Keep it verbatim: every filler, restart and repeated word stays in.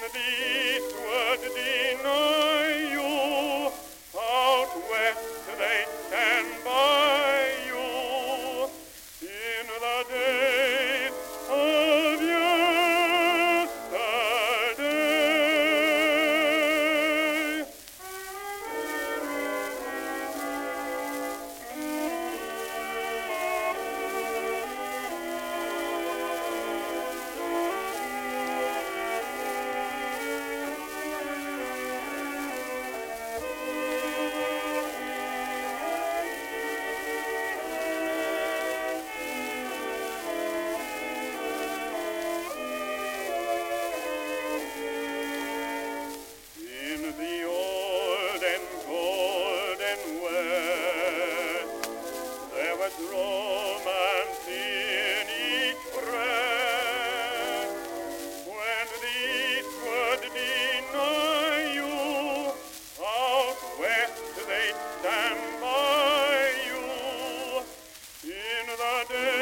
the east would deny you, out west they stand by you. In the days of yesterday. In the old and golden West, there was romance in each breast. When the East would deny you, out west they'd stand by you. In the day